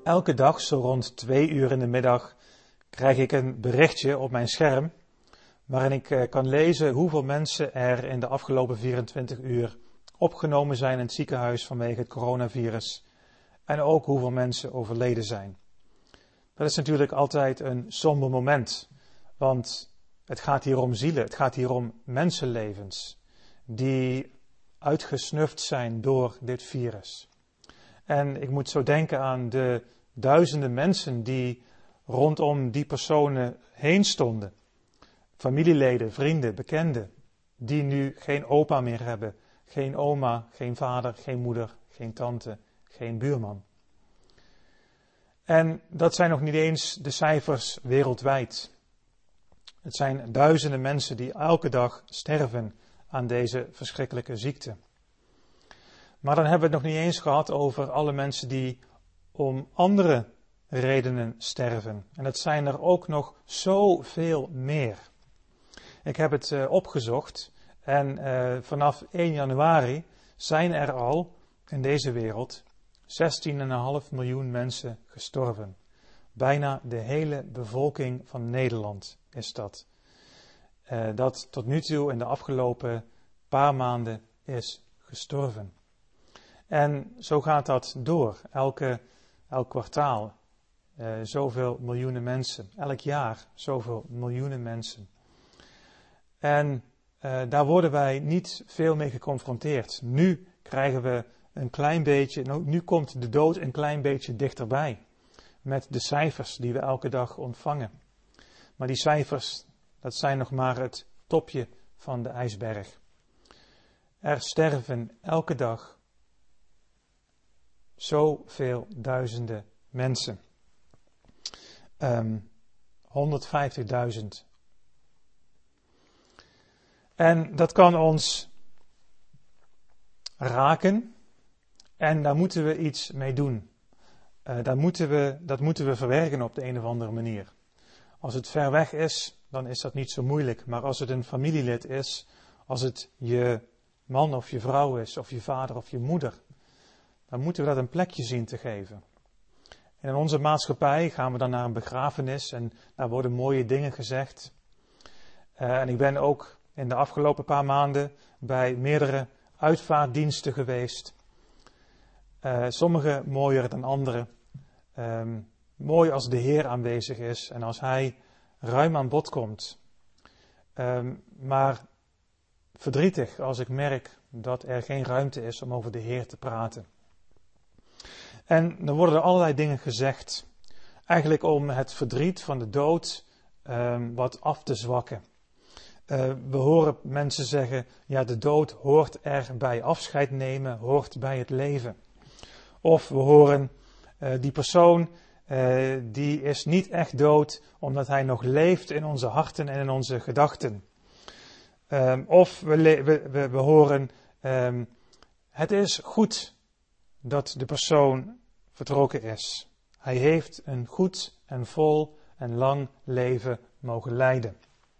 Elke dag, zo rond 2 uur in de middag, krijg ik een berichtje op mijn scherm waarin ik kan lezen hoeveel mensen er in de afgelopen 24 uur opgenomen zijn in het ziekenhuis vanwege het coronavirus en ook hoeveel mensen overleden zijn. Dat is natuurlijk altijd een somber moment, want het gaat hier om zielen, het gaat hier om mensenlevens die uitgesnuft zijn door dit virus. En ik moet zo denken aan de duizenden mensen die rondom die personen heen stonden. Familieleden, vrienden, bekenden, die nu geen opa meer hebben, geen oma, geen vader, geen moeder, geen tante, geen buurman. En dat zijn nog niet eens de cijfers wereldwijd. Het zijn duizenden mensen die elke dag sterven aan deze verschrikkelijke ziekte. Maar dan hebben we het nog niet eens gehad over alle mensen die om andere redenen sterven. En dat zijn er ook nog zoveel meer. Ik heb het opgezocht en vanaf 1 januari zijn er al in deze wereld 16,5 miljoen mensen gestorven. Bijna de hele bevolking van Nederland is dat. Dat tot nu toe in de afgelopen paar maanden is gestorven. En zo gaat dat door, elk kwartaal, zoveel miljoenen mensen, elk jaar zoveel miljoenen mensen. En daar worden wij niet veel mee geconfronteerd. Nu krijgen we een klein beetje, nu komt de dood een klein beetje dichterbij, met de cijfers die we elke dag ontvangen. Maar die cijfers, dat zijn nog maar het topje van de ijsberg. Er sterven elke dag zoveel duizenden mensen. 150.000. En dat kan ons raken en daar moeten we iets mee doen. Dat moeten we verwerken op de een of andere manier. Als het ver weg is, dan is dat niet zo moeilijk. Maar als het een familielid is, als het je man of je vrouw is, of je vader of je moeder, dan moeten we dat een plekje zien te geven. En in onze maatschappij gaan we dan naar een begrafenis en daar worden mooie dingen gezegd. En ik ben ook in de afgelopen paar maanden bij meerdere uitvaartdiensten geweest. Sommige mooier dan andere. Mooi als de Heer aanwezig is en als Hij ruim aan bod komt. Maar verdrietig als ik merk dat er geen ruimte is om over de Heer te praten. En er worden allerlei dingen gezegd. Eigenlijk om het verdriet van de dood wat af te zwakken. We horen mensen zeggen, ja, de dood hoort er bij afscheid nemen, hoort bij het leven. Of we horen, die persoon, die is niet echt dood, omdat hij nog leeft in onze harten en in onze gedachten. Of we horen, het is goed dat de persoon vertrokken is. Hij heeft een goed en vol en lang leven mogen leiden.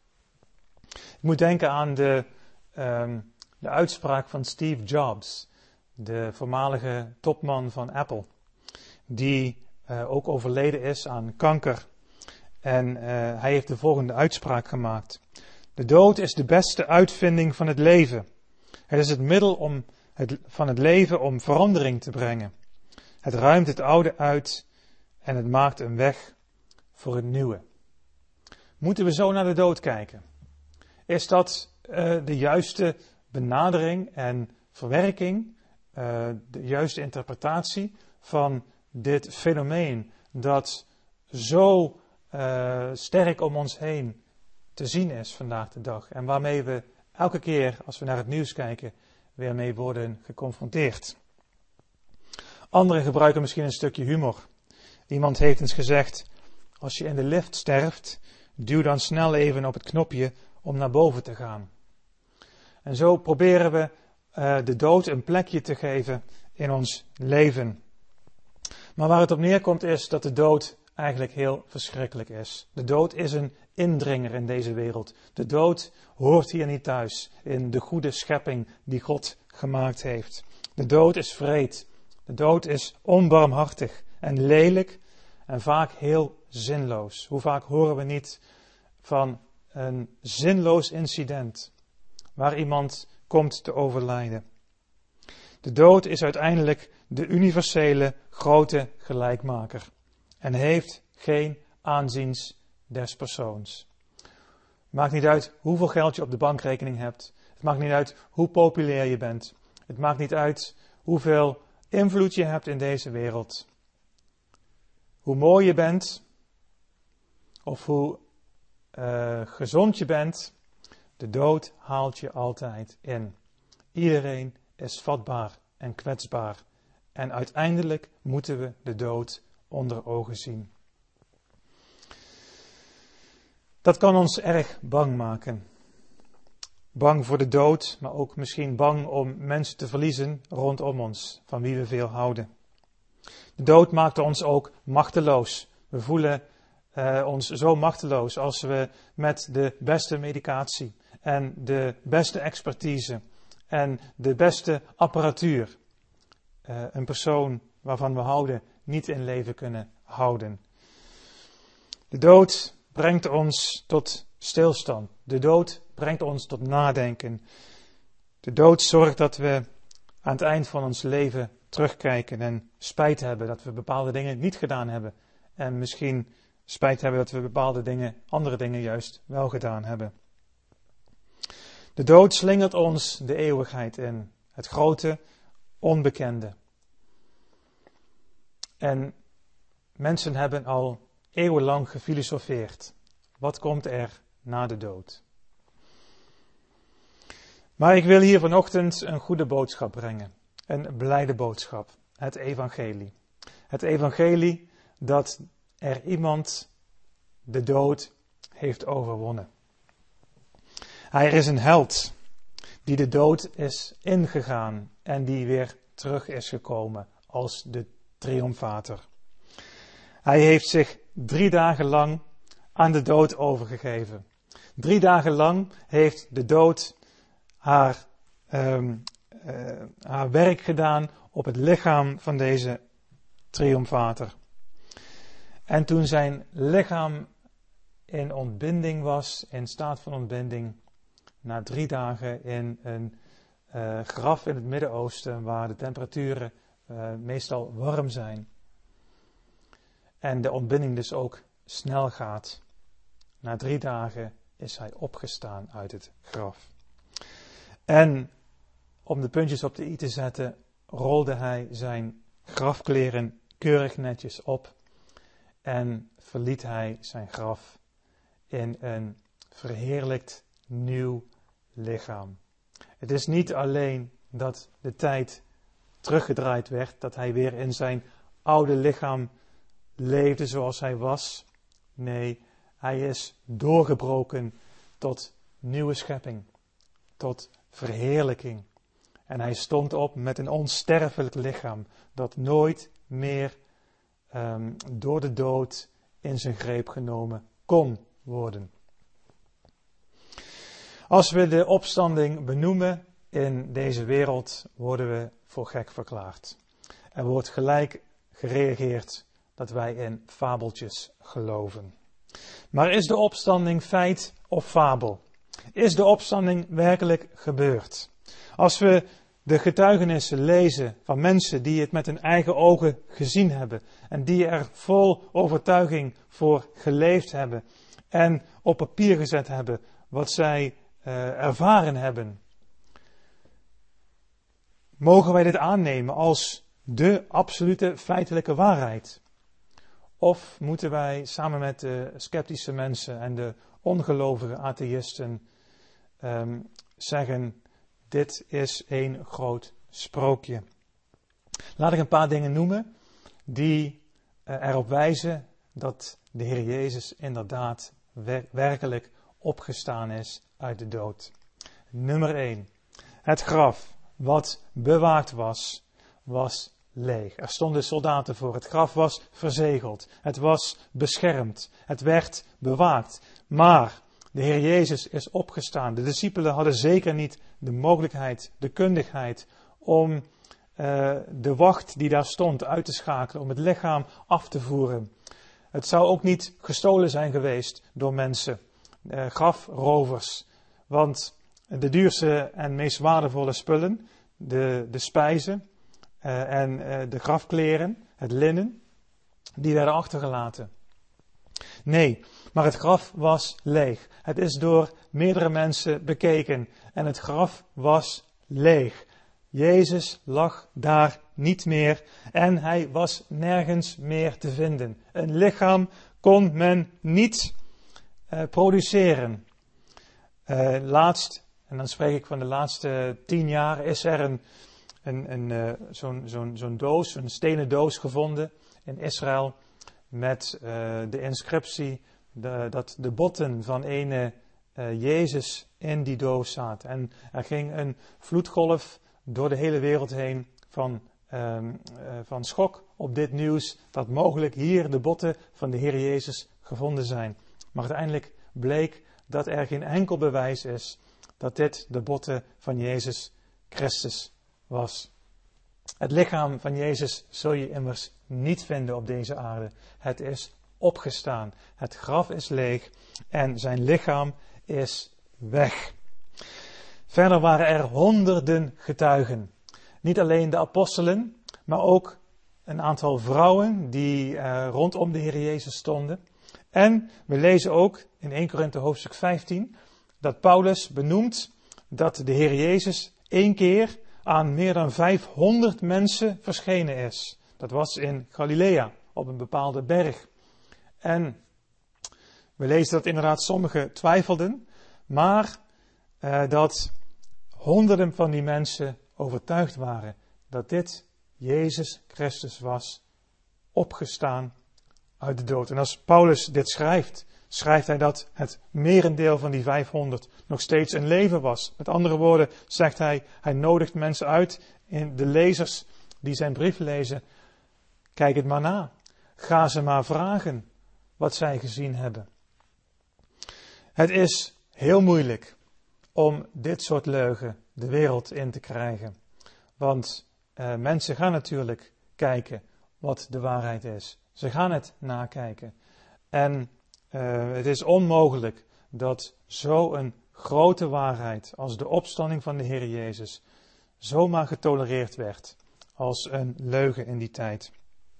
Ik moet denken aan de uitspraak van Steve Jobs, de voormalige topman van Apple, die ook overleden is aan kanker. En hij heeft de volgende uitspraak gemaakt. De dood is de beste uitvinding van het leven. Het is het middel van het leven om verandering te brengen. Het ruimt het oude uit en het maakt een weg voor het nieuwe. Moeten we zo naar de dood kijken? Is dat de juiste benadering en verwerking, de juiste interpretatie van dit fenomeen dat zo sterk om ons heen te zien is vandaag de dag en waarmee we elke keer als we naar het nieuws kijken weer mee worden geconfronteerd? Anderen gebruiken misschien een stukje humor. Iemand heeft eens gezegd, als je in de lift sterft, duw dan snel even op het knopje om naar boven te gaan. En zo proberen we de dood een plekje te geven in ons leven. Maar waar het op neerkomt is dat de dood eigenlijk heel verschrikkelijk is. De dood is een indringer in deze wereld. De dood hoort hier niet thuis in de goede schepping die God gemaakt heeft. De dood is wreed. De dood is onbarmhartig en lelijk en vaak heel zinloos. Hoe vaak horen we niet van een zinloos incident waar iemand komt te overlijden. De dood is uiteindelijk de universele grote gelijkmaker en heeft geen aanziens des persoons. Het maakt niet uit hoeveel geld je op de bankrekening hebt. Het maakt niet uit hoe populair je bent. Het maakt niet uit hoeveel invloed je hebt in deze wereld. Hoe mooi je bent of hoe gezond je bent, de dood haalt je altijd in. Iedereen is vatbaar en kwetsbaar. En uiteindelijk moeten we de dood onder ogen zien. Dat kan ons erg bang maken. Bang voor de dood, maar ook misschien bang om mensen te verliezen rondom ons, van wie we veel houden. De dood maakt ons ook machteloos. We voelen ons zo machteloos als we met de beste medicatie en de beste expertise en de beste apparatuur een persoon waarvan we houden niet in leven kunnen houden. De dood brengt ons tot stilstand. De dood brengt ons tot nadenken. De dood zorgt dat we aan het eind van ons leven terugkijken en spijt hebben dat we bepaalde dingen niet gedaan hebben. En misschien spijt hebben dat we bepaalde dingen, andere dingen juist wel gedaan hebben. De dood slingert ons de eeuwigheid in. Het grote, onbekende. En mensen hebben al eeuwenlang gefilosofeerd. Wat komt er na de dood? Maar ik wil hier vanochtend een goede boodschap brengen. Een blijde boodschap. Het evangelie. Het evangelie dat er iemand de dood heeft overwonnen. Hij is een held die de dood is ingegaan en die weer terug is gekomen als de triomfator. Hij heeft zich 3 dagen lang aan de dood overgegeven. 3 dagen lang heeft de dood haar werk gedaan op het lichaam van deze triomfator. En toen zijn lichaam in ontbinding was, in staat van ontbinding, na 3 dagen in een graf in het Midden-Oosten, waar de temperaturen meestal warm zijn. En de ontbinding dus ook snel gaat. Na 3 dagen is hij opgestaan uit het graf. En om de puntjes op de i te zetten, rolde hij zijn grafkleren keurig netjes op. En verliet hij zijn graf in een verheerlijkt nieuw lichaam. Het is niet alleen dat de tijd teruggedraaid werd, dat hij weer in zijn oude lichaam leefde zoals hij was. Nee, hij is doorgebroken tot nieuwe schepping, tot verheerlijking. En hij stond op met een onsterfelijk lichaam dat nooit meer door de dood in zijn greep genomen kon worden. Als we de opstanding benoemen in deze wereld, worden we voor gek verklaard. Er wordt gelijk gereageerd dat wij in fabeltjes geloven. Maar is de opstanding feit of fabel? Is de opstanding werkelijk gebeurd? Als we de getuigenissen lezen van mensen die het met hun eigen ogen gezien hebben en die er vol overtuiging voor geleefd hebben en op papier gezet hebben wat zij ervaren hebben, mogen wij dit aannemen als de absolute feitelijke waarheid? Of moeten wij samen met de sceptische mensen en de ongelovige atheïsten zeggen, dit is één groot sprookje. Laat ik een paar dingen noemen die erop wijzen dat de Heer Jezus inderdaad werkelijk opgestaan is uit de dood. Nummer 1. Het graf wat bewaakt was, was leeg. Er stonden soldaten voor. Het graf was verzegeld. Het was beschermd. Het werd bewaakt. Maar de Heer Jezus is opgestaan. De discipelen hadden zeker niet de mogelijkheid, de kundigheid om de wacht die daar stond uit te schakelen, om het lichaam af te voeren. Het zou ook niet gestolen zijn geweest door mensen, grafrovers. Want de duurste en meest waardevolle spullen, de spijzen en de grafkleren, het linnen, die werden achtergelaten. Nee, maar het graf was leeg. Het is door meerdere mensen bekeken en het graf was leeg. Jezus lag daar niet meer en hij was nergens meer te vinden. Een lichaam kon men niet produceren. Laatst, en dan spreek ik van de laatste 10 jaar, is er zo'n doos, een stenen doos gevonden in Israël met de inscriptie dat de botten van ene Jezus in die doos zaten. En er ging een vloedgolf door de hele wereld heen van schok op dit nieuws dat mogelijk hier de botten van de Heer Jezus gevonden zijn. Maar uiteindelijk bleek dat er geen enkel bewijs is dat dit de botten van Jezus Christus was. Het lichaam van Jezus zul je immers niet vinden op deze aarde. Het is opgestaan. Het graf is leeg en zijn lichaam is weg. Verder waren er honderden getuigen. Niet alleen de apostelen, maar ook een aantal vrouwen die rondom de Heer Jezus stonden. En we lezen ook in 1 Korinthe hoofdstuk 15 dat Paulus benoemt dat de Heer Jezus 1 keer aan meer dan 500 mensen verschenen is. Dat was in Galilea, op een bepaalde berg. En we lezen dat inderdaad sommigen twijfelden, maar dat honderden van die mensen overtuigd waren dat dit Jezus Christus was, opgestaan uit de dood. En als Paulus dit schrijft hij dat het merendeel van die 500 nog steeds in leven was. Met andere woorden zegt hij nodigt mensen uit, in de lezers die zijn brief lezen, kijk het maar na. Ga ze maar vragen wat zij gezien hebben. Het is heel moeilijk om dit soort leugen de wereld in te krijgen. Want mensen gaan natuurlijk kijken wat de waarheid is. Ze gaan het nakijken. En het is onmogelijk dat zo'n grote waarheid als de opstanding van de Heer Jezus zomaar getolereerd werd als een leugen in die tijd.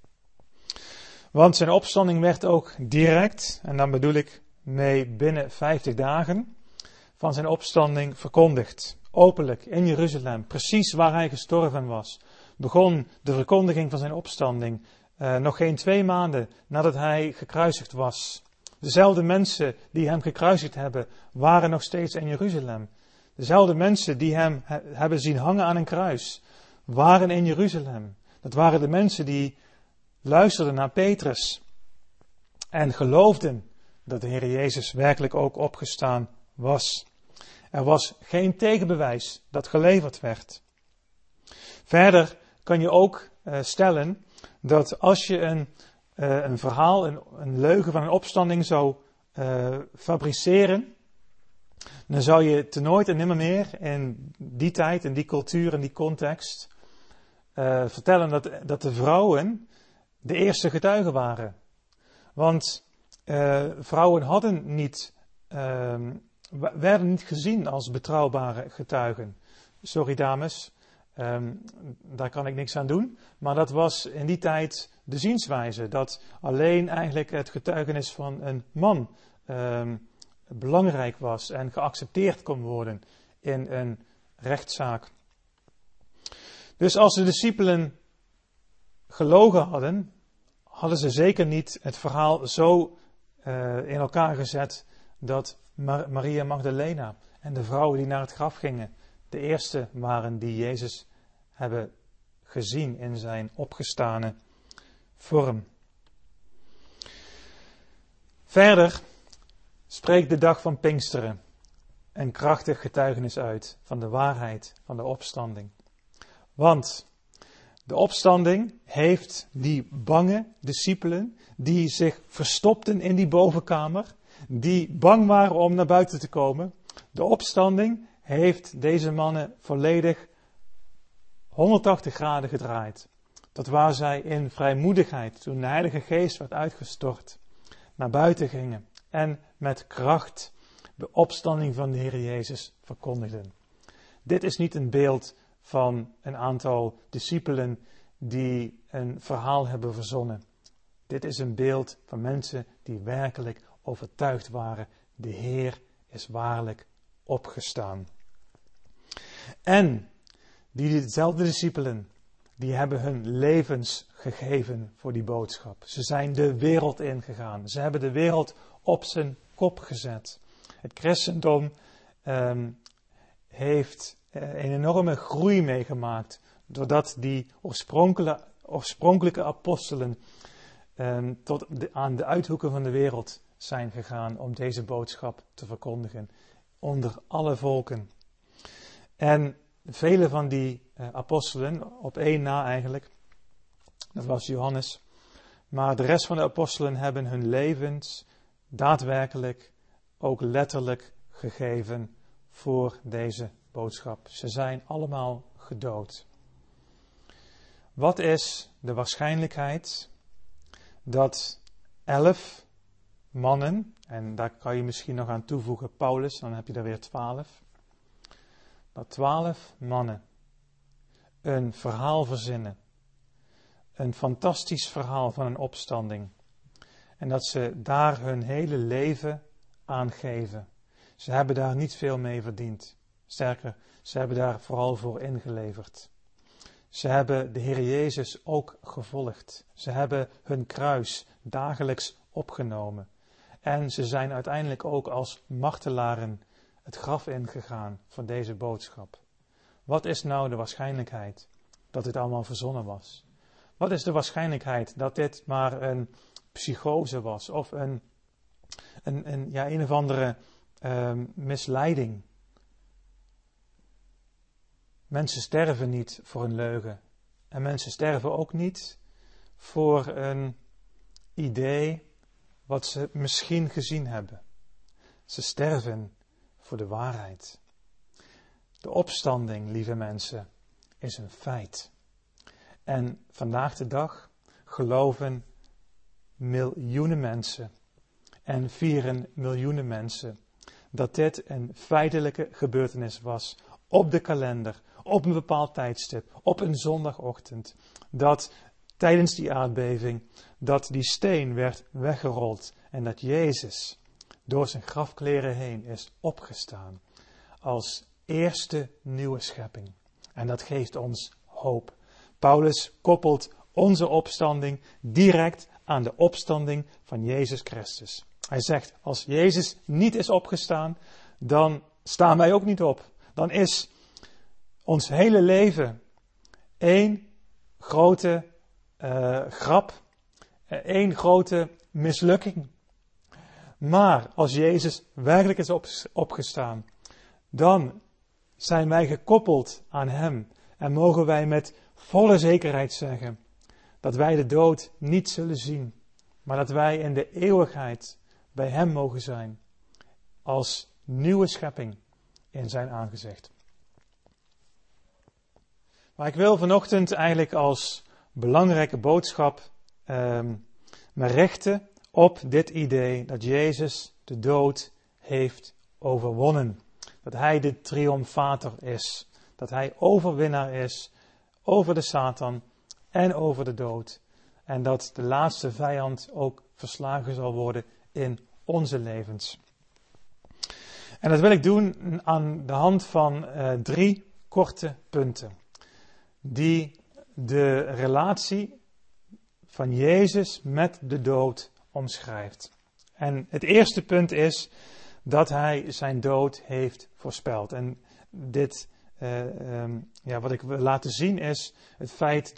Want zijn opstanding werd ook direct, en dan bedoel ik mee binnen 50 dagen, van zijn opstanding verkondigd. Openlijk in Jeruzalem, precies waar hij gestorven was, begon de verkondiging van zijn opstanding nog geen 2 maanden nadat hij gekruisigd was. Dezelfde mensen die hem gekruisigd hebben, waren nog steeds in Jeruzalem. Dezelfde mensen die hem hebben zien hangen aan een kruis, waren in Jeruzalem. Dat waren de mensen die luisterden naar Petrus en geloofden dat de Heer Jezus werkelijk ook opgestaan was. Er was geen tegenbewijs dat geleverd werd. Verder kan je ook stellen dat als je een verhaal, een leugen van een opstanding zou fabriceren, dan zou je te nooit en nimmer meer in die tijd, in die cultuur, in die context vertellen dat de vrouwen de eerste getuigen waren. Want vrouwen werden niet gezien als betrouwbare getuigen. Sorry dames, daar kan ik niks aan doen. Maar dat was in die tijd de zienswijze. Dat alleen eigenlijk het getuigenis van een man belangrijk was en geaccepteerd kon worden in een rechtszaak. Dus als de discipelen gelogen hadden ze zeker niet het verhaal zo in elkaar gezet dat Maria Magdalena en de vrouwen die naar het graf gingen de eerste waren die Jezus hebben gezien in zijn opgestane vorm. Verder spreekt de dag van Pinksteren een krachtig getuigenis uit van de waarheid van de opstanding. Want de opstanding heeft die bange discipelen die zich verstopten in die bovenkamer, die bang waren om naar buiten te komen. De opstanding heeft deze mannen volledig 180 graden gedraaid. tot waar zij in vrijmoedigheid, toen de Heilige Geest werd uitgestort, naar buiten gingen en met kracht de opstanding van de Heer Jezus verkondigden. Dit is niet een beeld van een aantal discipelen die een verhaal hebben verzonnen. Dit is een beeld van mensen die werkelijk overtuigd waren. De Heer is waarlijk opgestaan. En diezelfde discipelen, die hebben hun levens gegeven voor die boodschap. Ze zijn de wereld ingegaan. Ze hebben de wereld op zijn kop gezet. Het christendom heeft een enorme groei meegemaakt, doordat die oorspronkelijke apostelen aan de uithoeken van de wereld zijn gegaan om deze boodschap te verkondigen onder alle volken. En vele van die apostelen, op één na eigenlijk, dat was Johannes, maar de rest van de apostelen hebben hun levens daadwerkelijk, ook letterlijk gegeven voor deze boodschap. Ze zijn allemaal gedood. Wat is de waarschijnlijkheid dat 11 mannen, en daar kan je misschien nog aan toevoegen Paulus, dan heb je er weer 12. Dat 12 mannen een verhaal verzinnen. Een fantastisch verhaal van een opstanding. En dat ze daar hun hele leven aan geven. Ze hebben daar niet veel mee verdiend. Sterker, ze hebben daar vooral voor ingeleverd. Ze hebben de Heer Jezus ook gevolgd. Ze hebben hun kruis dagelijks opgenomen. En ze zijn uiteindelijk ook als martelaren het graf ingegaan van deze boodschap. Wat is nou de waarschijnlijkheid dat dit allemaal verzonnen was? Wat is de waarschijnlijkheid dat dit maar een psychose was of een of andere misleiding? Mensen sterven niet voor een leugen. En mensen sterven ook niet voor een idee wat ze misschien gezien hebben. Ze sterven voor de waarheid. De opstanding, lieve mensen, is een feit. En vandaag de dag geloven miljoenen mensen en vieren miljoenen mensen dat dit een feitelijke gebeurtenis was op de kalender, op een bepaald tijdstip, op een zondagochtend, dat tijdens die aardbeving, dat die steen werd weggerold en dat Jezus door zijn grafkleren heen is opgestaan als eerste nieuwe schepping. En dat geeft ons hoop. Paulus koppelt onze opstanding direct aan de opstanding van Jezus Christus. Hij zegt, als Jezus niet is opgestaan, dan staan wij ook niet op. Dan is ons hele leven één grote grap, één grote mislukking. Maar als Jezus werkelijk is opgestaan, dan zijn wij gekoppeld aan Hem en mogen wij met volle zekerheid zeggen dat wij de dood niet zullen zien, maar dat wij in de eeuwigheid bij Hem mogen zijn als nieuwe schepping in zijn aangezicht. Maar ik wil vanochtend eigenlijk als belangrijke boodschap me richten op dit idee dat Jezus de dood heeft overwonnen. Dat Hij de triomfator is. Dat Hij overwinnaar is over de Satan en over de dood. En dat de laatste vijand ook verslagen zal worden in onze levens. En dat wil ik doen aan de hand van 3 korte punten. Die de relatie van Jezus met de dood omschrijft. En het eerste punt is dat Hij zijn dood heeft voorspeld. En dit, wat ik wil laten zien is het feit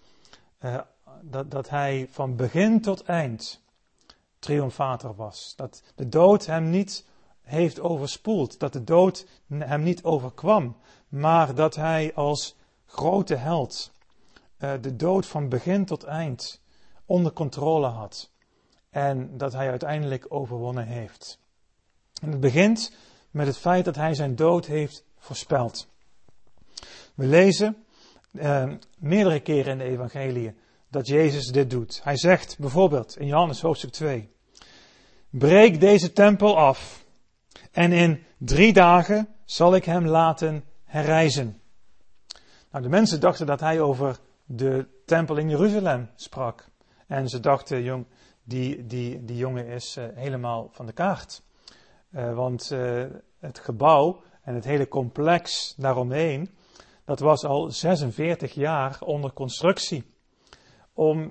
dat Hij van begin tot eind triomfator was. Dat de dood Hem niet heeft overspoeld. Dat de dood Hem niet overkwam. Maar dat Hij als grote held de dood van begin tot eind onder controle had. En dat Hij uiteindelijk overwonnen heeft. En het begint met het feit dat Hij zijn dood heeft voorspeld. We lezen meerdere keren in de evangeliën dat Jezus dit doet. Hij zegt bijvoorbeeld in Johannes hoofdstuk 2. Breek deze tempel af en in 3 dagen zal ik hem laten herrijzen. Nou, de mensen dachten dat hij over de tempel in Jeruzalem sprak. En ze dachten, die jongen is helemaal van de kaart. Want het gebouw en het hele complex daaromheen, dat was al 46 jaar onder constructie. Om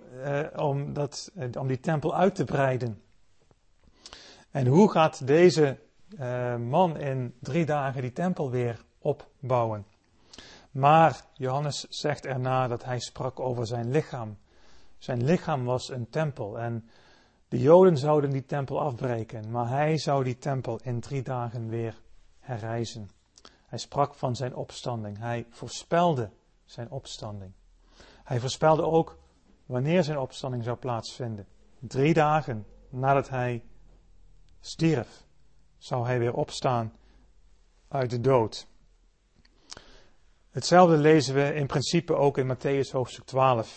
die tempel uit te breiden. En hoe gaat deze man in 3 dagen die tempel weer opbouwen? Maar Johannes zegt erna dat hij sprak over zijn lichaam. Zijn lichaam was een tempel en de Joden zouden die tempel afbreken. Maar hij zou die tempel in 3 dagen weer herrijzen. Hij sprak van zijn opstanding. Hij voorspelde zijn opstanding. Hij voorspelde ook wanneer zijn opstanding zou plaatsvinden. 3 dagen nadat hij stierf, zou hij weer opstaan uit de dood. Hetzelfde lezen we in principe ook in Mattheüs hoofdstuk 12.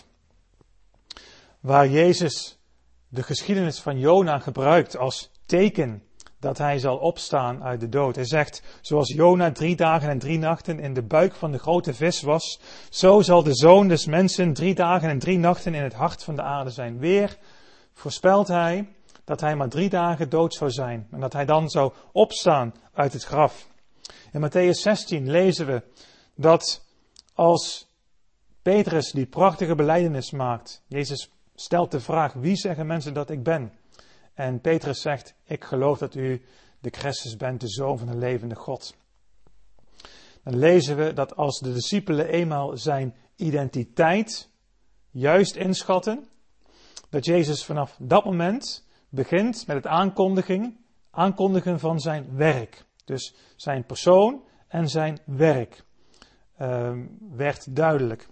Waar Jezus de geschiedenis van Jona gebruikt als teken dat hij zal opstaan uit de dood. Hij zegt, zoals Jona 3 dagen en 3 nachten in de buik van de grote vis was, zo zal de Zoon des Mensen 3 dagen en 3 nachten in het hart van de aarde zijn. Weer voorspelt hij dat hij maar 3 dagen dood zou zijn en dat hij dan zou opstaan uit het graf. In Mattheüs 16 lezen we dat als Petrus die prachtige belijdenis maakt, Jezus stelt de vraag, wie zeggen mensen dat ik ben? En Petrus zegt, ik geloof dat u de Christus bent, de Zoon van de levende God. Dan lezen we dat als de discipelen eenmaal zijn identiteit juist inschatten, dat Jezus vanaf dat moment begint met het aankondigen van zijn werk. Dus zijn persoon en zijn werk werd duidelijk.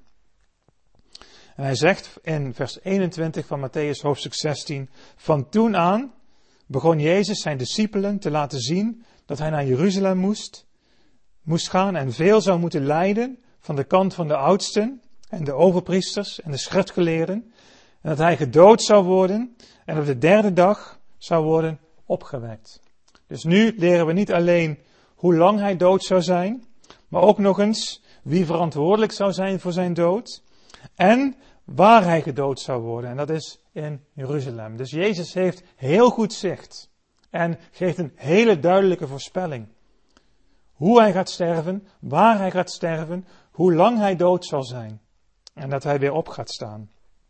En hij zegt in vers 21 van Mattheüs hoofdstuk 16, van toen aan begon Jezus zijn discipelen te laten zien dat hij naar Jeruzalem moest gaan en veel zou moeten lijden van de kant van de oudsten en de overpriesters en de schriftgeleerden. En dat hij gedood zou worden en op de 3e dag zou worden opgewekt. Dus nu leren we niet alleen hoe lang hij dood zou zijn, maar ook nog eens wie verantwoordelijk zou zijn voor zijn dood. En waar hij gedood zou worden. En dat is in Jeruzalem. Dus Jezus heeft heel goed zicht. En geeft een hele duidelijke voorspelling. Hoe hij gaat sterven, waar hij gaat sterven, hoe lang hij dood zal zijn. En dat hij weer op gaat staan.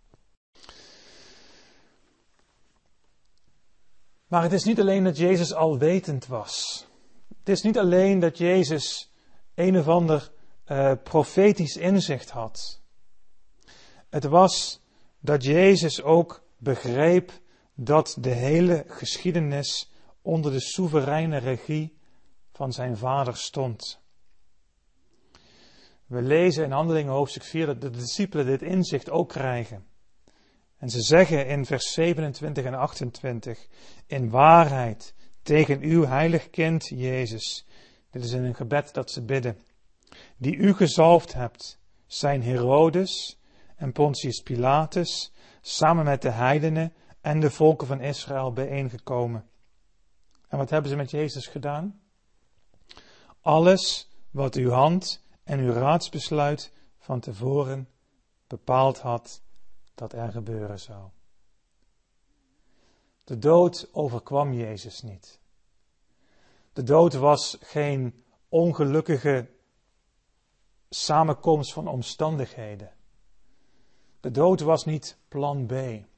Maar het is niet alleen dat Jezus alwetend was. Het is niet alleen dat Jezus een of ander profetisch inzicht had. Het was dat Jezus ook begreep dat de hele geschiedenis onder de soevereine regie van zijn Vader stond. We lezen in Handelingen hoofdstuk 4 dat de discipelen dit inzicht ook krijgen. En ze zeggen in vers 27 en 28, in waarheid tegen uw heilig kind Jezus, dit is in een gebed dat ze bidden, die u gezalfd hebt, zijn Herodes en Pontius Pilatus, samen met de heidenen en de volken van Israël bijeengekomen. En wat hebben ze met Jezus gedaan? Alles wat uw hand en uw raadsbesluit van tevoren bepaald had dat er gebeuren zou. De dood overkwam Jezus niet. De dood was geen ongelukkige samenkomst van omstandigheden. De dood was niet plan B.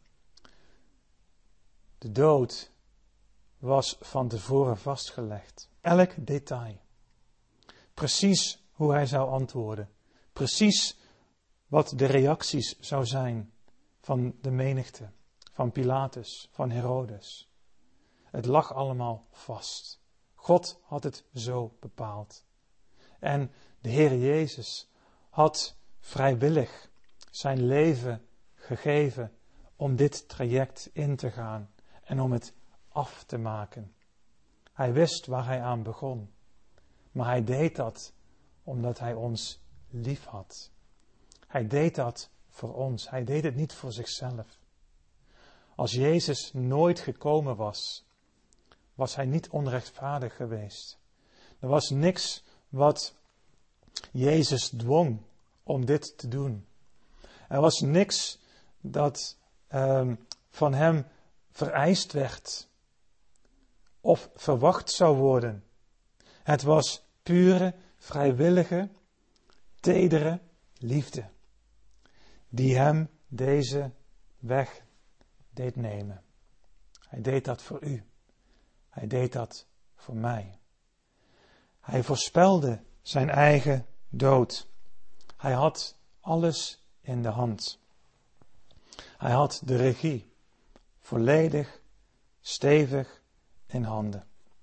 De dood was van tevoren vastgelegd. Elk detail. Precies hoe hij zou antwoorden. Precies wat de reacties zou zijn van de menigte, van Pilatus, van Herodes. Het lag allemaal vast. God had het zo bepaald. En de Heer Jezus had vrijwillig zijn leven gegeven om dit traject in te gaan en om het af te maken. Hij wist waar hij aan begon, maar hij deed dat omdat hij ons lief had. Hij deed dat voor ons. Hij deed het niet voor zichzelf. Als Jezus nooit gekomen was, was hij niet onrechtvaardig geweest. Er was niks wat Jezus dwong om dit te doen. Er was niks dat van hem vereist werd of verwacht zou worden. Het was pure, vrijwillige, tedere liefde die hem deze weg deed nemen. Hij deed dat voor u. Hij deed dat voor mij. Hij voorspelde zijn eigen dood. Hij had alles in de hand. Hij had de regie volledig, stevig in handen.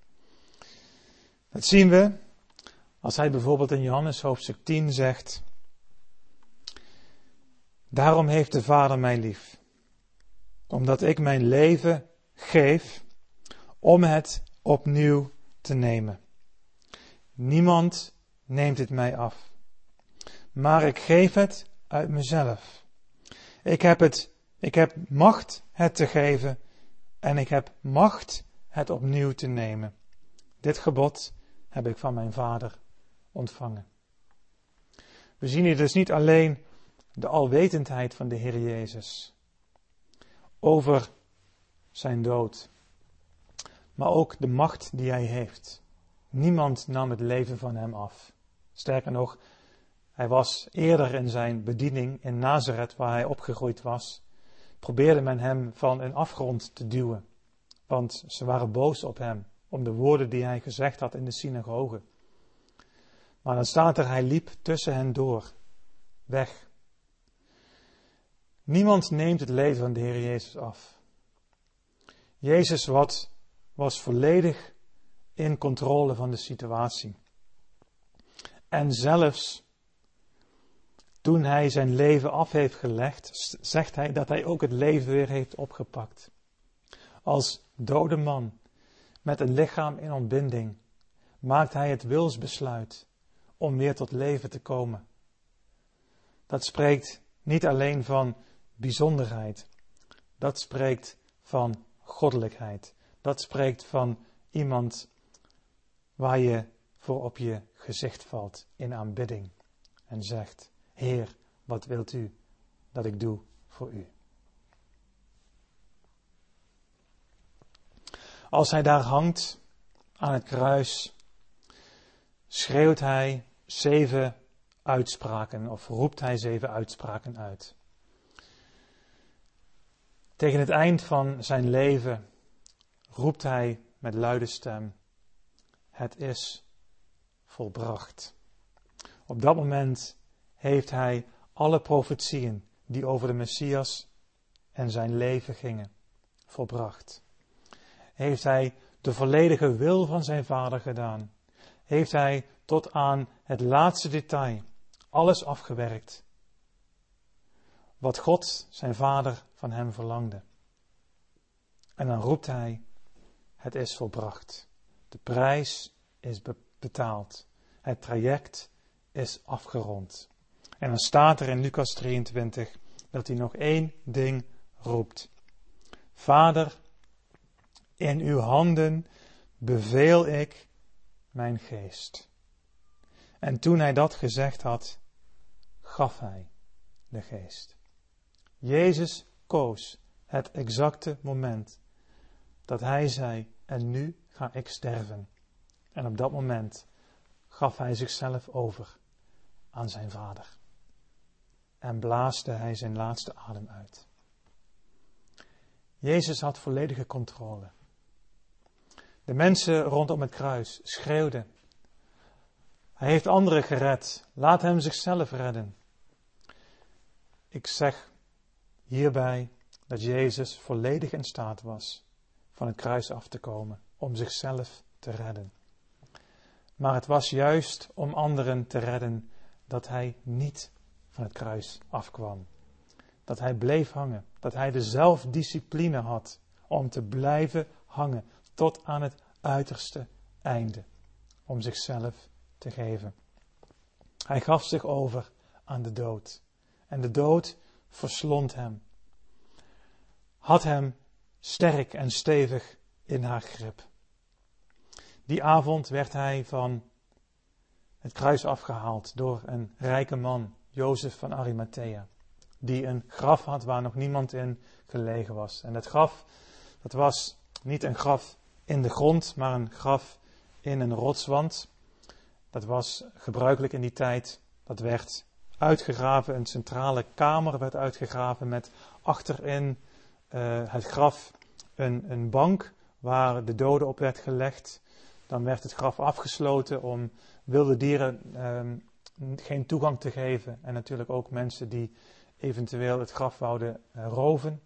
Dat zien we als hij bijvoorbeeld in Johannes hoofdstuk 10 zegt: Daarom heeft de Vader mij lief, omdat ik mijn leven geef om het opnieuw te nemen. Niemand neemt het mij af, maar ik geef het uit mezelf. Ik heb macht het te geven en ik heb macht het opnieuw te nemen. Dit gebod heb ik van mijn Vader ontvangen. We zien hier dus niet alleen de alwetendheid van de Heer Jezus over zijn dood, maar ook de macht die hij heeft. Niemand nam het leven van hem af. Sterker nog, hij was eerder in zijn bediening in Nazareth, waar hij opgegroeid was, probeerde men hem van een afgrond te duwen. Want ze waren boos op hem, om de woorden die hij gezegd had in de synagoge. Maar dan staat er, hij liep tussen hen door, weg. Niemand neemt het leven van de Heer Jezus af. Jezus was volledig in controle van de situatie. En zelfs toen hij zijn leven af heeft gelegd, zegt hij dat hij ook het leven weer heeft opgepakt. Als dode man met een lichaam in ontbinding maakt hij het wilsbesluit om weer tot leven te komen. Dat spreekt niet alleen van bijzonderheid, dat spreekt van goddelijkheid. Dat spreekt van iemand waar je voor op je gezicht valt in aanbidding en zegt: Heer, wat wilt u dat ik doe voor u? Als hij daar hangt aan het kruis, schreeuwt hij 7 uitspraken of roept hij 7 uitspraken uit. Tegen het eind van zijn leven roept hij met luide stem: Het is volbracht. Op dat moment heeft hij alle profetieën die over de Messias en zijn leven gingen, volbracht. Heeft hij de volledige wil van zijn Vader gedaan. Heeft hij tot aan het laatste detail alles afgewerkt wat God, zijn Vader, van hem verlangde. En dan roept hij: Het is volbracht. De prijs is betaald. Het traject is afgerond. En dan staat er in Lucas 23 dat hij nog 1 ding roept: Vader, in uw handen beveel ik mijn geest. En toen hij dat gezegd had, gaf hij de geest. Jezus koos het exacte moment dat hij zei: En nu ga ik sterven. En op dat moment gaf hij zichzelf over aan zijn Vader. En blaasde hij zijn laatste adem uit. Jezus had volledige controle. De mensen rondom het kruis schreeuwden: Hij heeft anderen gered. Laat hem zichzelf redden. Ik zeg hierbij dat Jezus volledig in staat was van het kruis af te komen om zichzelf te redden. Maar het was juist om anderen te redden dat hij niet van het kruis afkwam. Dat hij bleef hangen. Dat hij de zelfdiscipline had om te blijven hangen tot aan het uiterste einde. Om zichzelf te geven. Hij gaf zich over aan de dood. en de dood verslond hem. Had hem sterk en stevig in haar grip. Die avond werd hij van het kruis afgehaald door een rijke man, Jozef van Arimathea, die een graf had waar nog niemand in gelegen was. En dat graf, dat was niet een graf in de grond, maar een graf in een rotswand. Dat was gebruikelijk in die tijd. Dat werd uitgegraven, een centrale kamer werd uitgegraven met achterin het graf een bank waar de dode op werd gelegd. Dan werd het graf afgesloten om wilde dieren geen toegang te geven. En natuurlijk ook mensen die eventueel het graf wouden roven.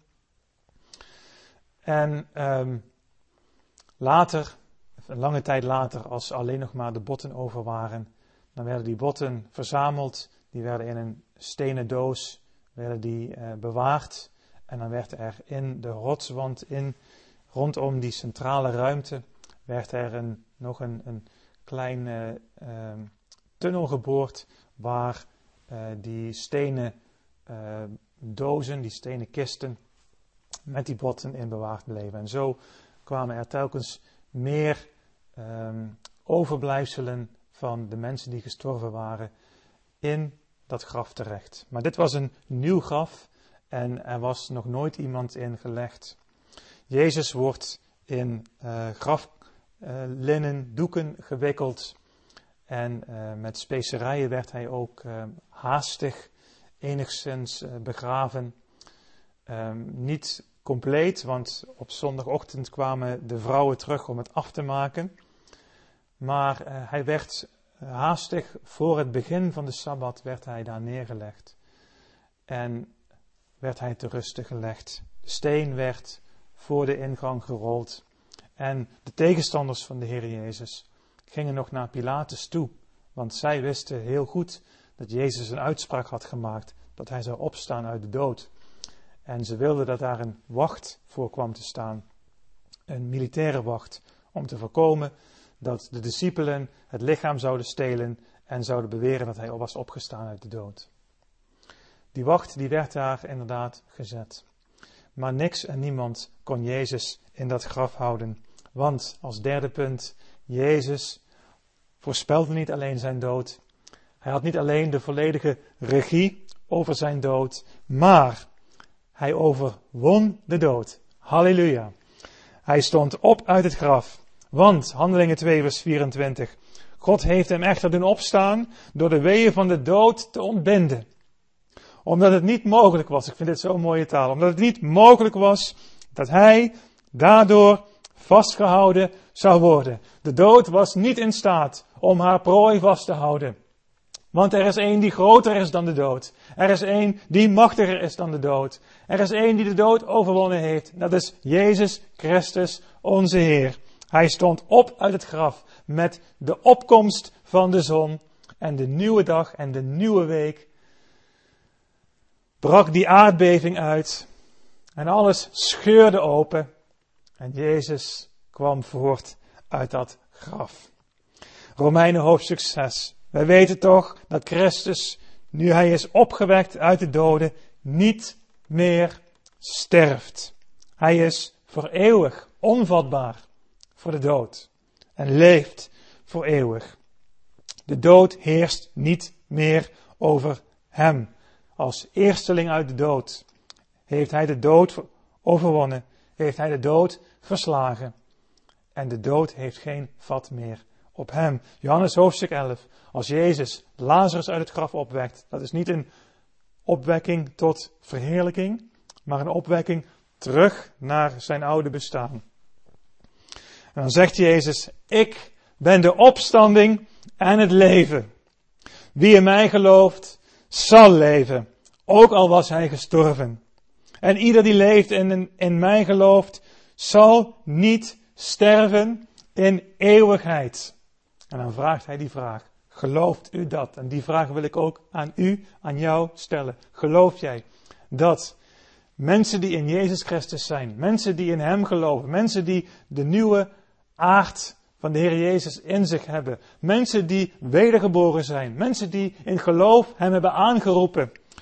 En later, een lange tijd later, als alleen nog maar de botten over waren, dan werden die botten verzameld. Die werden in een stenen doos bewaard. En dan werd er in de rotswand, rondom die centrale ruimte, werd er nog een klein tunnel geboord waar die stenen dozen, die stenen kisten, met die botten in bewaard bleven. En zo kwamen er telkens meer overblijfselen van de mensen die gestorven waren in dat graf terecht. Maar dit was een nieuw graf en er was nog nooit iemand in gelegd. Jezus wordt in graflinnen, doeken gewikkeld en met specerijen werd hij ook haastig enigszins begraven. Niet compleet, want op zondagochtend kwamen de vrouwen terug om het af te maken. Maar hij werd haastig voor het begin van de Sabbat werd hij daar neergelegd. En werd hij te rusten gelegd. De steen werd voor de ingang gerold. En de tegenstanders van de Heer Jezus gingen nog naar Pilatus toe. Want zij wisten heel goed dat Jezus een uitspraak had gemaakt dat hij zou opstaan uit de dood. En ze wilden dat daar een wacht voor kwam te staan. Een militaire wacht. Om te voorkomen dat de discipelen het lichaam zouden stelen en zouden beweren dat hij was opgestaan uit de dood. Die wacht die werd daar inderdaad gezet. Maar niks en niemand kon Jezus in dat graf houden. Want als derde punt, Jezus voorspelde niet alleen zijn dood. Hij had niet alleen de volledige regie over zijn dood, maar hij overwon de dood. Halleluja. Hij stond op uit het graf. Want, Handelingen 2 vers 24, God heeft hem echter doen opstaan door de weeën van de dood te ontbinden. Omdat het niet mogelijk was, ik vind dit zo'n mooie taal, omdat het niet mogelijk was dat hij daardoor vastgehouden zou worden. De dood was niet in staat om haar prooi vast te houden. Want er is één die groter is dan de dood. Er is één die machtiger is dan de dood. Er is één die de dood overwonnen heeft. Dat is Jezus Christus, onze Heer. Hij stond op uit het graf met de opkomst van de zon. En de nieuwe dag en de nieuwe week brak die aardbeving uit. En alles scheurde open. En Jezus kwam voort uit dat graf. Romeinen hoofdstuk 6. Wij weten toch dat Christus, nu hij is opgewekt uit de doden, niet meer sterft. Hij is voor eeuwig onvatbaar voor de dood en leeft voor eeuwig. De dood heerst niet meer over hem. Als eersteling uit de dood heeft hij de dood overwonnen, heeft hij de dood verslagen. En de dood heeft geen vat meer op hem. Johannes hoofdstuk 11. Als Jezus Lazarus uit het graf opwekt, dat is niet een opwekking tot verheerlijking, maar een opwekking terug naar zijn oude bestaan. En dan zegt Jezus, ik ben de opstanding en het leven. Wie in mij gelooft, zal leven, ook al was hij gestorven. En ieder die leeft en in mij gelooft, zal niet sterven in eeuwigheid. En dan vraagt hij die vraag, gelooft u dat? En die vraag wil ik ook aan u, aan jou stellen. Geloof jij dat mensen die in Jezus Christus zijn, mensen die in hem geloven, mensen die de nieuwe aard van de Heer Jezus in zich hebben, mensen die wedergeboren zijn, mensen die in geloof hem hebben aangeroepen,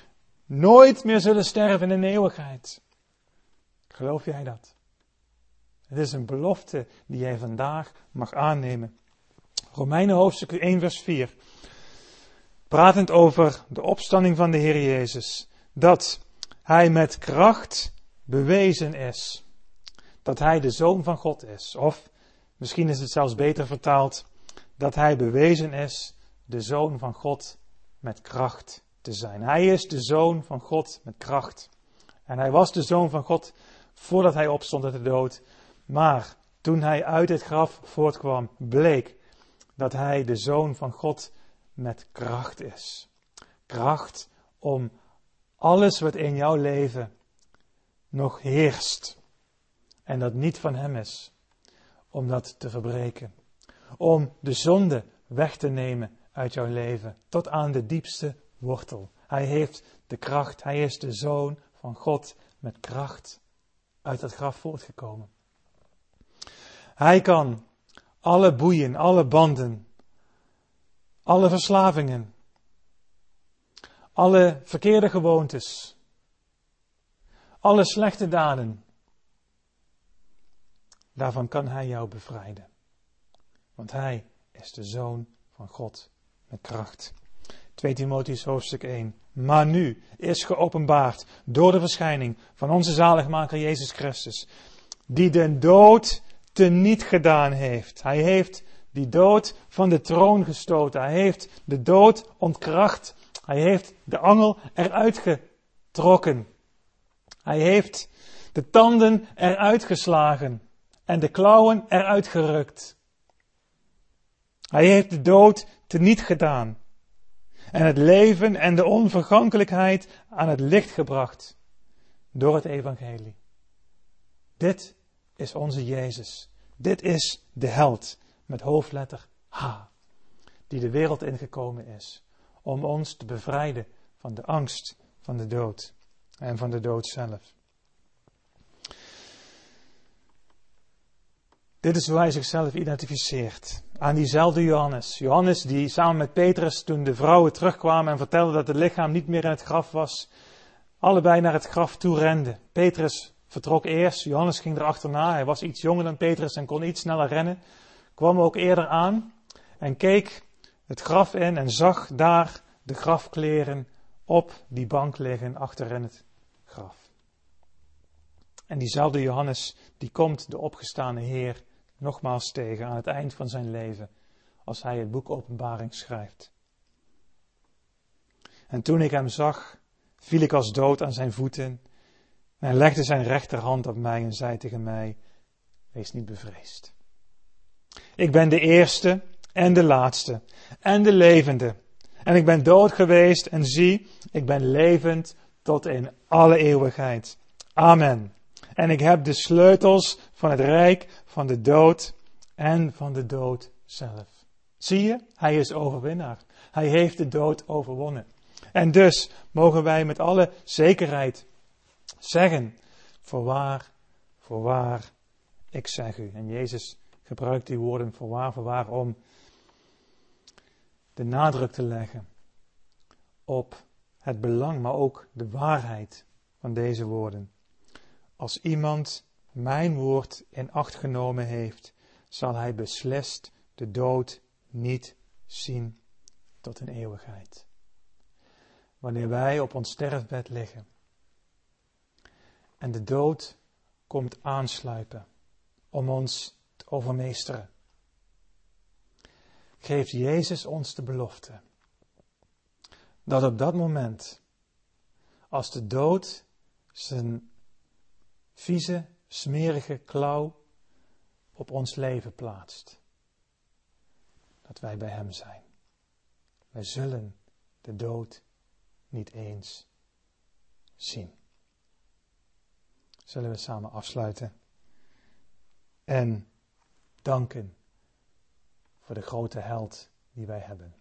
nooit meer zullen sterven in de eeuwigheid. Geloof jij dat? Het is een belofte die jij vandaag mag aannemen. Romeinen hoofdstuk 1 vers 4. Pratend over de opstanding van de Heer Jezus. Dat Hij met kracht bewezen is. Dat Hij de Zoon van God is. Of, misschien is het zelfs beter vertaald, dat Hij bewezen is de Zoon van God met kracht te zijn. Hij is de Zoon van God met kracht. En Hij was de Zoon van God voordat Hij opstond uit de dood. Maar toen Hij uit het graf voortkwam, bleek dat Hij de Zoon van God met kracht is. Kracht om alles wat in jouw leven nog heerst en dat niet van Hem is, om dat te verbreken. Om de zonde weg te nemen uit jouw leven, tot aan de diepste wortel. Hij heeft de kracht, Hij is de Zoon van God met kracht uit het graf voortgekomen. Hij kan alle boeien, alle banden, alle verslavingen, alle verkeerde gewoontes, alle slechte daden, daarvan kan Hij jou bevrijden. Want Hij is de Zoon van God met kracht. 2 Timotheüs hoofdstuk 1. Maar nu is geopenbaard door de verschijning van onze zaligmaker Jezus Christus, die de dood teniet gedaan heeft. Hij heeft die dood van de troon gestoten. Hij heeft de dood ontkracht. Hij heeft de angel eruit getrokken. Hij heeft de tanden eruit geslagen en de klauwen eruit gerukt. Hij heeft de dood teniet gedaan en het leven en de onvergankelijkheid aan het licht gebracht door het evangelie. Dit is onze Jezus. Dit is de held met hoofdletter H, die de wereld ingekomen is om ons te bevrijden van de angst van de dood en van de dood zelf. Dit is hoe hij zichzelf identificeert. Aan diezelfde Johannes. Johannes die samen met Petrus, toen de vrouwen terugkwamen en vertelden dat het lichaam niet meer in het graf was, allebei naar het graf toe renden. Petrus vertrok eerst, Johannes ging er achterna. Hij was iets jonger dan Petrus en kon iets sneller rennen. Kwam ook eerder aan en keek het graf in en zag daar de grafkleren op die bank liggen achterin het graf. En diezelfde Johannes, die komt de opgestane Heer nogmaals tegen aan het eind van zijn leven, als hij het boek Openbaring schrijft. En toen ik hem zag, viel ik als dood aan zijn voeten en hij legde zijn rechterhand op mij en zei tegen mij, wees niet bevreesd. Ik ben de eerste en de laatste en de levende. En ik ben dood geweest en zie, ik ben levend tot in alle eeuwigheid. Amen. En ik heb de sleutels van het rijk van de dood en van de dood zelf. Zie je, hij is overwinnaar. Hij heeft de dood overwonnen. En dus mogen wij met alle zekerheid zeggen, voorwaar, ik zeg u. En Jezus gebruikt die woorden voorwaar om de nadruk te leggen op het belang, maar ook de waarheid van deze woorden. Als iemand mijn woord in acht genomen heeft, zal hij beslist de dood niet zien tot een eeuwigheid. Wanneer wij op ons sterfbed liggen en de dood komt aansluipen om ons te overmeesteren, geeft Jezus ons de belofte dat op dat moment, als de dood zijn vieze, smerige klauw op ons leven plaatst, dat wij bij hem zijn. Wij zullen de dood niet eens zien. Zullen we samen afsluiten en danken voor de grote held die wij hebben.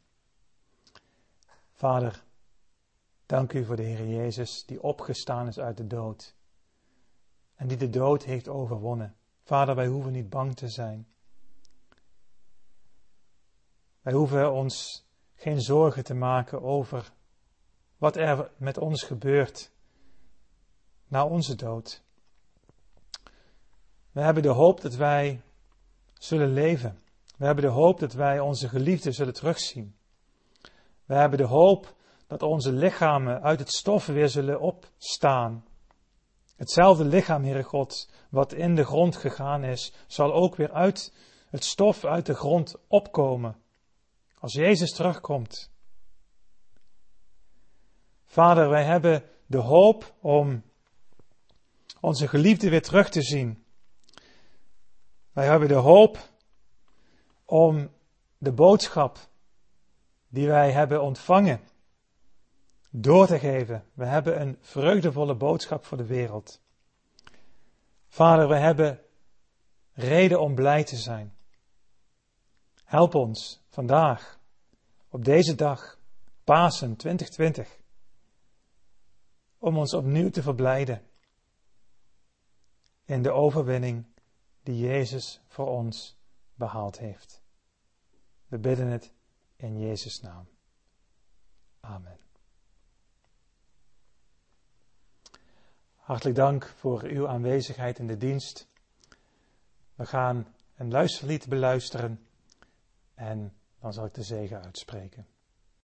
Vader, dank u voor de Heer Jezus die opgestaan is uit de dood en die de dood heeft overwonnen. Vader, wij hoeven niet bang te zijn. Wij hoeven ons geen zorgen te maken over wat er met ons gebeurt na onze dood. We hebben de hoop dat wij zullen leven. We hebben de hoop dat wij onze geliefden zullen terugzien. We hebben de hoop dat onze lichamen uit het stof weer zullen opstaan. Hetzelfde lichaam, Heere God, wat in de grond gegaan is, zal ook weer uit het stof, uit de grond opkomen. Als Jezus terugkomt. Vader, wij hebben de hoop om onze geliefden weer terug te zien. Wij hebben de hoop om de boodschap die wij hebben ontvangen door te geven. We hebben een vreugdevolle boodschap voor de wereld. Vader, we hebben reden om blij te zijn. Help ons vandaag, op deze dag, Pasen 2020, om ons opnieuw te verblijden in de overwinning die Jezus voor ons behaald heeft. We bidden het in Jezus' naam. Amen. Hartelijk dank voor uw aanwezigheid in de dienst. We gaan een luisterlied beluisteren en dan zal ik de zegen uitspreken.